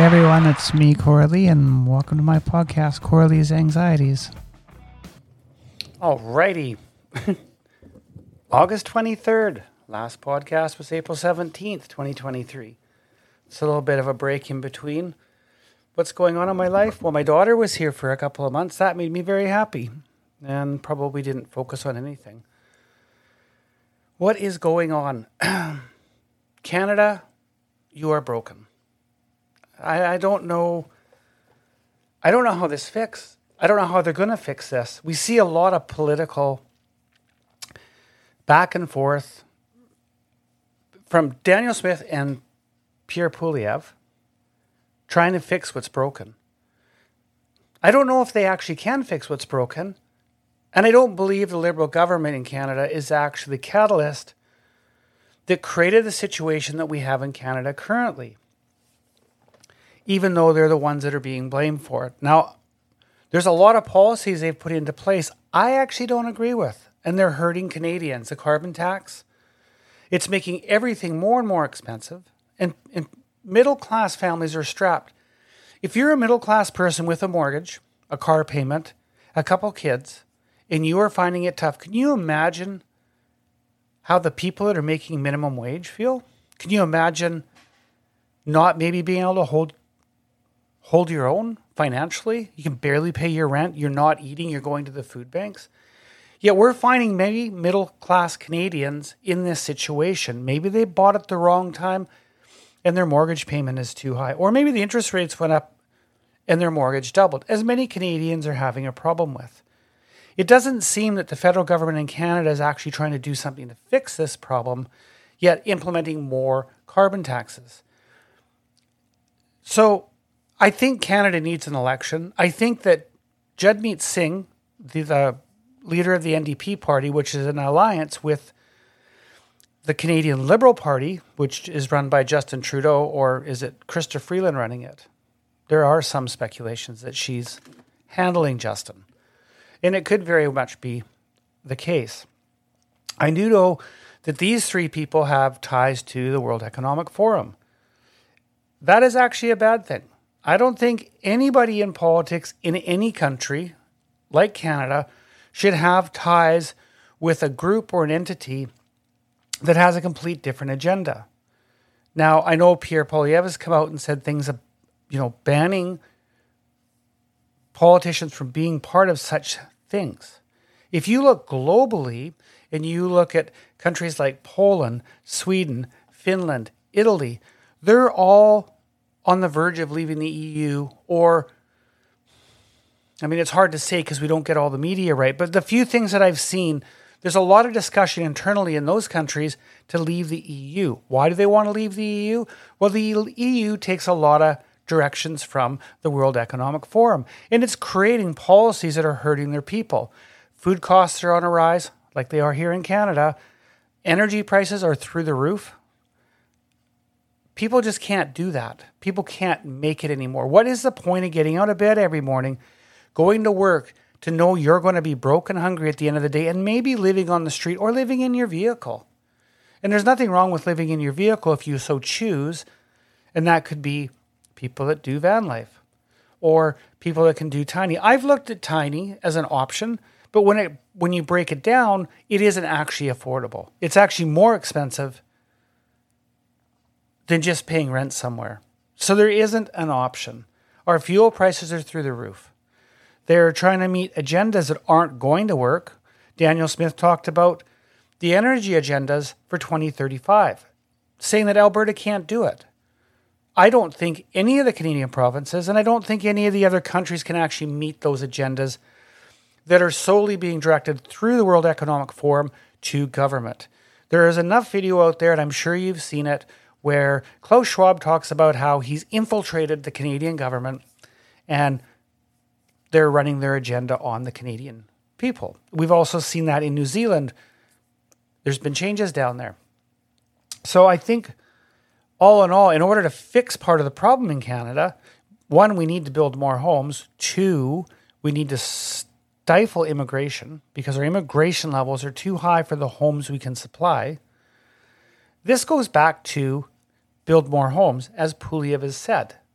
everyone, it's me, Coralie, and welcome to my podcast, Coralie's Anxieties. Alrighty. August 23rd. Last podcast was April 17th, 2023. It's a little bit of a break in between. What's going on in my life? Well, my daughter was here for a couple of months. That made me very happy and probably didn't focus on anything. What is going on? Canada, you are broken. I don't know. I don't know how this fixes. I don't know how they're going to fix this. We see a lot of political back and forth from Daniel Smith and Pierre Poilievre trying to fix what's broken. I don't know if they actually can fix what's broken. And I don't believe the Liberal government in Canada is actually the catalyst that created the situation that we have in Canada currently, even though they're the ones that are being blamed for it. Now, there's a lot of policies they've put into place I actually don't agree with, and they're hurting Canadians. The carbon tax, it's making everything more and more expensive, and middle-class families are strapped. If you're a middle-class person with a mortgage, a car payment, a couple kids, and you are finding it tough, can you imagine how the people that are making minimum wage feel? Can you imagine not maybe being able to hold your own financially? You can barely pay your rent. You're not eating. You're going to the food banks. Yet we're finding many middle-class Canadians in this situation. Maybe they bought at the wrong time and their mortgage payment is too high. Or maybe the interest rates went up and their mortgage doubled, as many Canadians are having a problem with. It doesn't seem that the federal government in Canada is actually trying to do something to fix this problem, yet implementing more carbon taxes. So I think Canada needs an election. I think that Jagmeet Singh, the leader of the NDP party, which is an alliance with the Canadian Liberal Party, which is run by Justin Trudeau, or is it Chrystia Freeland running it? There are some speculations that she's handling Justin. And it could very much be the case. I do know that these three people have ties to the World Economic Forum. That is actually a bad thing. I don't think anybody in politics in any country like Canada should have ties with a group or an entity that has a complete different agenda. Now, I know Pierre Poilievre has come out and said things, banning politicians from being part of such things. If you look globally and you look at countries like Poland, Sweden, Finland, Italy, they're all on the verge of leaving the EU, or, it's hard to say because we don't get all the media right, but the few things that I've seen, there's a lot of discussion internally in those countries to leave the EU. Why do they want to leave the EU? Well, the EU takes a lot of directions from the World Economic Forum, and it's creating policies that are hurting their people. Food costs are on a rise, like they are here in Canada. Energy prices are through the roof. People just can't do that. People can't make it anymore. What is the point of getting out of bed every morning, going to work, to know you're going to be broke and hungry at the end of the day, and maybe living on the street or living in your vehicle? And there's nothing wrong with living in your vehicle if you so choose, and that could be people that do van life or people that can do tiny. I've looked at tiny as an option, but when you break it down, it isn't actually affordable. It's actually more expensive than just paying rent somewhere. So there isn't an option. Our fuel prices are through the roof. They're trying to meet agendas that aren't going to work. Daniel Smith talked about the energy agendas for 2035, saying that Alberta can't do it. I don't think any of the Canadian provinces, and I don't think any of the other countries can actually meet those agendas that are solely being directed through the World Economic Forum to government. There is enough video out there, and I'm sure you've seen it, where Klaus Schwab talks about how he's infiltrated the Canadian government and they're running their agenda on the Canadian people. We've also seen that in New Zealand. There's been changes down there. So I think all in all, in order to fix part of the problem in Canada, one, we need to build more homes. Two, we need to stifle immigration because our immigration levels are too high for the homes we can supply. This goes back to build more homes, as Poilievre has said.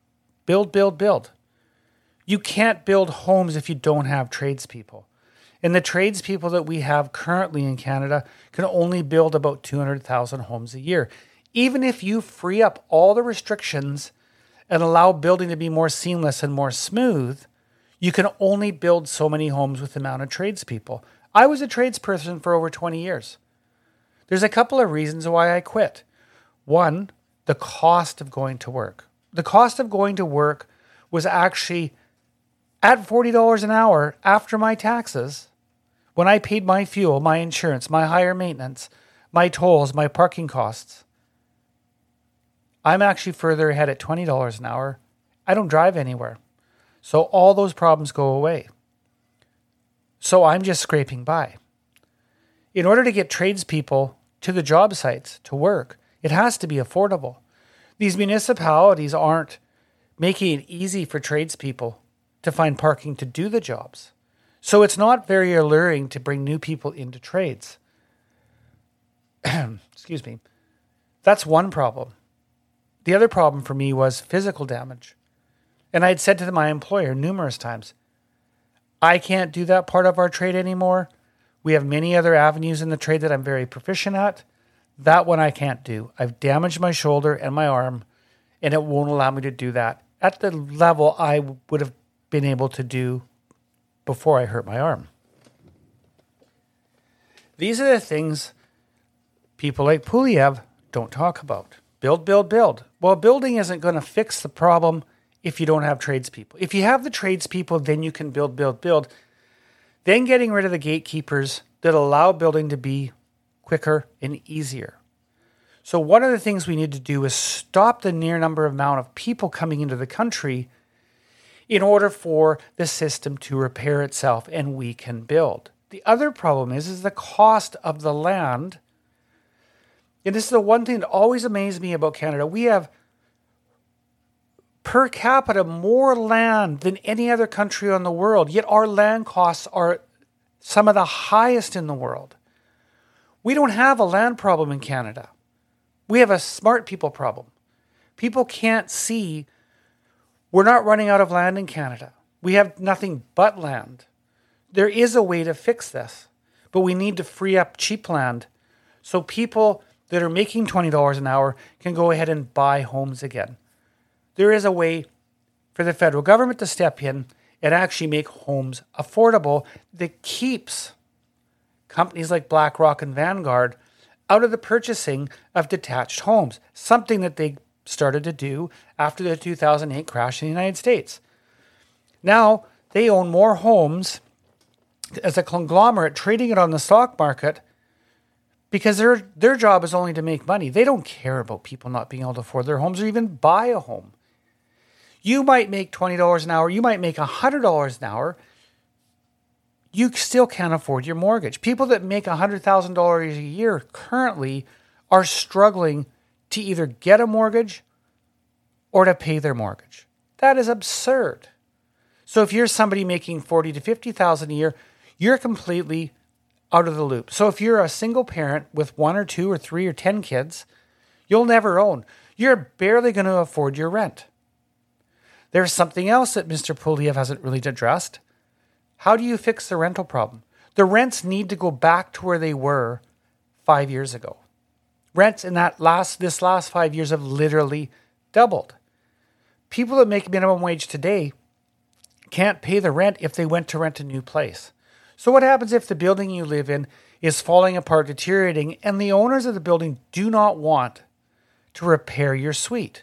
Build, build, build. You can't build homes if you don't have tradespeople. And the tradespeople that we have currently in Canada can only build about 200,000 homes a year. Even if you free up all the restrictions and allow building to be more seamless and more smooth, you can only build so many homes with the amount of tradespeople. I was a tradesperson for over 20 years. There's a couple of reasons why I quit. One, the cost of going to work. The cost of going to work was actually at $40 an hour after my taxes, when I paid my fuel, my insurance, my higher maintenance, my tolls, my parking costs. I'm actually further ahead at $20 an hour. I don't drive anywhere. So all those problems go away. So I'm just scraping by. In order to get tradespeople to the job sites to work, it has to be affordable. These municipalities aren't making it easy for tradespeople to find parking to do the jobs. So it's not very alluring to bring new people into trades. Excuse me. That's one problem. The other problem for me was physical damage. And I'd said to my employer numerous times, I can't do that part of our trade anymore. We have many other avenues in the trade that I'm very proficient at. That one I can't do. I've damaged my shoulder and my arm, and it won't allow me to do that at the level I would have been able to do before I hurt my arm. These are the things people like Poilievre don't talk about. Build, build, build. Well, building isn't going to fix the problem if you don't have tradespeople. If you have the tradespeople, then you can build, build, build. Then getting rid of the gatekeepers that allow building to be quicker and easier. So one of the things we need to do is stop the amount of people coming into the country in order for the system to repair itself and we can build. The other problem is the cost of the land. And this is the one thing that always amazed me about Canada. We have per capita more land than any other country on the world, yet our land costs are some of the highest in the world. We don't have a land problem in Canada. We have a smart people problem. People can't see we're not running out of land in Canada. We have nothing but land. There is a way to fix this, but we need to free up cheap land so people that are making $20 an hour can go ahead and buy homes again. There is a way for the federal government to step in and actually make homes affordable that keeps companies like BlackRock and Vanguard out of the purchasing of detached homes, something that they started to do after the 2008 crash in the United States. Now, they own more homes as a conglomerate, trading it on the stock market because their job is only to make money. They don't care about people not being able to afford their homes or even buy a home. You might make $20 an hour. You might make $100 an hour. You still can't afford your mortgage. People that make $100,000 a year currently are struggling to either get a mortgage or to pay their mortgage. That is absurd. So if you're somebody making $40,000 to $50,000 a year, you're completely out of the loop. So if you're a single parent with 1 or 2 or 3 or 10 kids, you'll never own. You're barely going to afford your rent. There's something else that Mr. Poilievre hasn't really addressed. How do you fix the rental problem? The rents need to go back to where they were 5 years ago. Rents in this last 5 years have literally doubled. People that make minimum wage today can't pay the rent if they went to rent a new place. So what happens if the building you live in is falling apart, deteriorating, and the owners of the building do not want to repair your suite?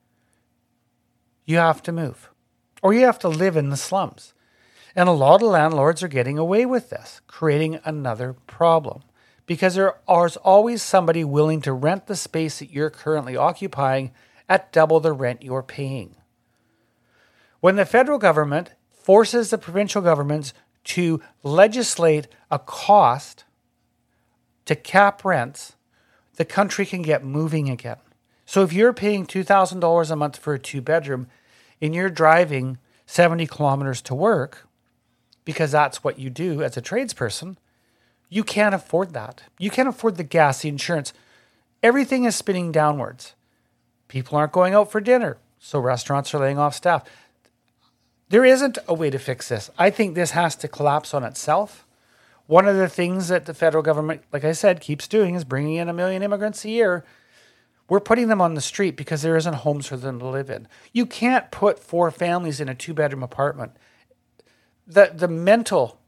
You have to move, or you have to live in the slums. And a lot of landlords are getting away with this, creating another problem, because there is always somebody willing to rent the space that you're currently occupying at double the rent you're paying. When the federal government forces the provincial governments to legislate a cost to cap rents, the country can get moving again. So if you're paying $2,000 a month for a 2-bedroom and you're driving 70 kilometers to work, because that's what you do as a tradesperson, you can't afford that. You can't afford the gas, the insurance. Everything is spinning downwards. People aren't going out for dinner. So restaurants are laying off staff. There isn't a way to fix this. I think this has to collapse on itself. One of the things that the federal government, like I said, keeps doing is bringing in 1 million immigrants a year. We're putting them on the street because there isn't homes for them to live in. You can't put 4 families in a 2-bedroom apartment. The mental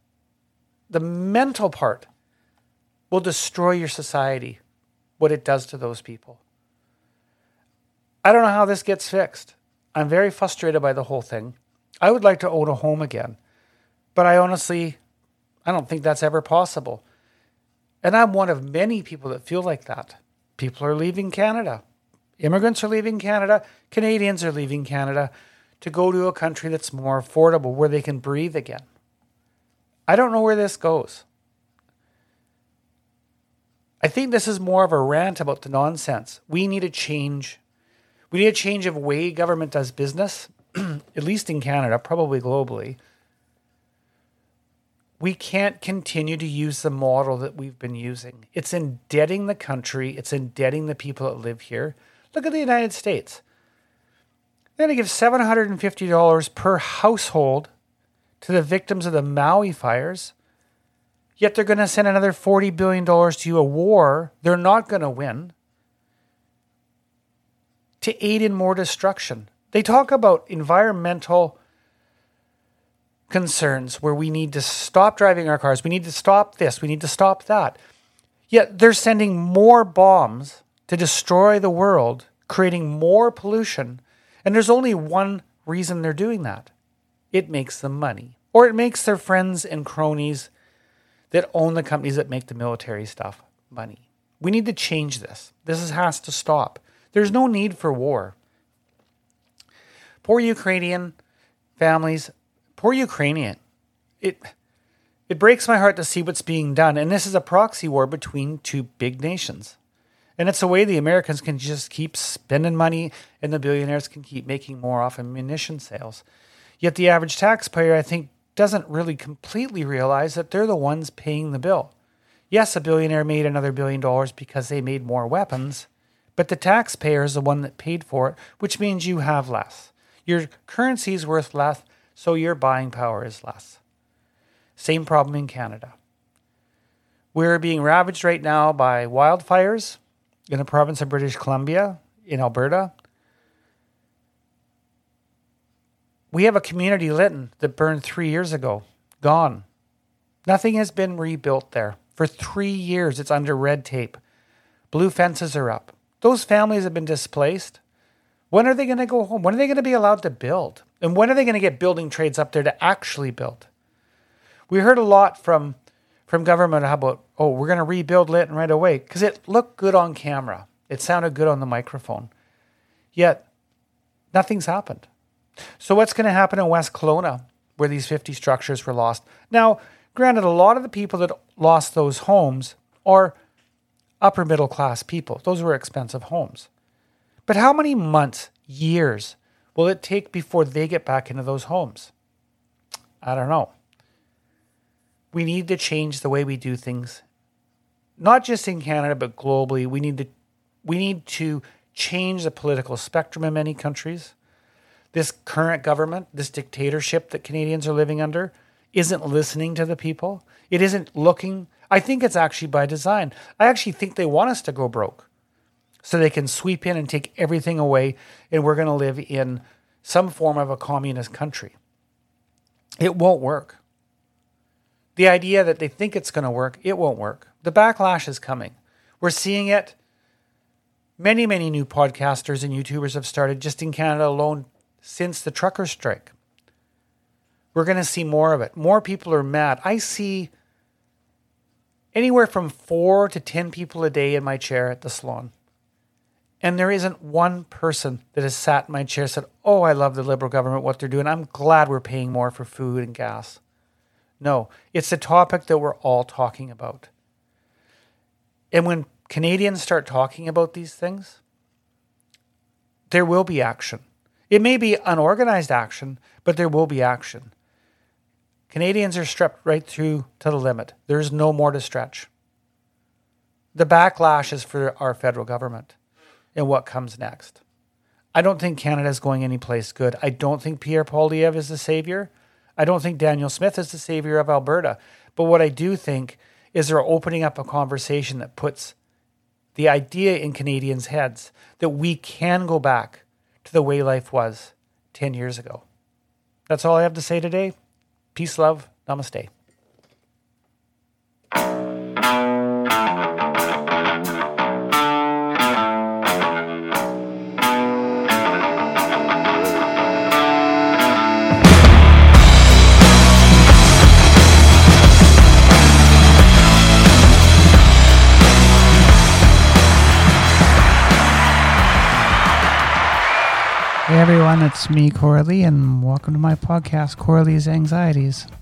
part will destroy your society, what it does to those people. I don't know how this gets fixed. I'm very frustrated by the whole thing. I would like to own a home again, but I don't think that's ever possible. And I'm one of many people that feel like that. People are leaving Canada. Immigrants are leaving Canada. Canadians are leaving Canada to go to a country that's more affordable, where they can breathe again. I don't know where this goes. I think this is more of a rant about the nonsense. We need a change. We need a change of way government does business, at least in Canada, probably globally. We can't continue to use the model that we've been using. It's indebting the country. It's indebting the people that live here. Look at the United States. They're going to give $750 per household to the victims of the Maui fires, yet they're going to send another $40 billion to a war they're not going to win to aid in more destruction. They talk about environmental concerns where we need to stop driving our cars, we need to stop this, we need to stop that. Yet they're sending more bombs to destroy the world, creating more pollution, and there's only one reason they're doing that. It makes them money. Or it makes their friends and cronies that own the companies that make the military stuff money. We need to change this. This has to stop. There's no need for war. Poor Ukrainian families, poor Ukrainian. It breaks my heart to see what's being done. And this is a proxy war between 2 big nations. And it's a way the Americans can just keep spending money and the billionaires can keep making more off ammunition sales. Yet the average taxpayer, I think, doesn't really completely realize that they're the ones paying the bill. Yes, a billionaire made another $1 billion because they made more weapons, but the taxpayer is the one that paid for it, which means you have less. Your currency is worth less, so your buying power is less. Same problem in Canada. We're being ravaged right now by wildfires in the province of British Columbia, in Alberta. We have a community, Lytton, that burned 3 years ago. Gone. Nothing has been rebuilt there. For 3 years, it's under red tape. Blue fences are up. Those families have been displaced. When are they going to go home? When are they going to be allowed to build? And when are they going to get building trades up there to actually build? We heard a lot from government about, we're going to rebuild Lytton right away because it looked good on camera. It sounded good on the microphone. Yet, nothing's happened. So what's going to happen in West Kelowna where these 50 structures were lost? Now, granted, a lot of the people that lost those homes are upper middle class people. Those were expensive homes. But how many months, years will it take before they get back into those homes? I don't know. We need to change the way we do things, not just in Canada, but globally. We need to change the political spectrum in many countries. This current government, this dictatorship that Canadians are living under, isn't listening to the people. It isn't looking. I think it's actually by design. I actually think they want us to go broke so they can sweep in and take everything away, and we're going to live in some form of a communist country. It won't work. The idea that they think it's going to work, it won't work. The backlash is coming. We're seeing it. Many, many new podcasters and YouTubers have started just in Canada alone since the trucker strike. We're going to see more of it. More people are mad. I see anywhere from 4 to 10 people a day in my chair at the salon. And there isn't one person that has sat in my chair and said, I love the Liberal government, what they're doing. I'm glad we're paying more for food and gas. No, it's a topic that we're all talking about. And when Canadians start talking about these things, there will be action. It may be unorganized action, but there will be action. Canadians are strapped right through to the limit. There's no more to stretch. The backlash is for our federal government and what comes next. I don't think Canada's going anyplace good. I don't think Pierre Poilievre is the savior. I don't think Daniel Smith is the savior of Alberta. But what I do think is they're opening up a conversation that puts the idea in Canadians' heads that we can go back to the way life was 10 years ago. That's all I have to say today. Peace, love, namaste. Hey everyone, it's me, Coralie, and welcome to my podcast, Coralie's Anxieties.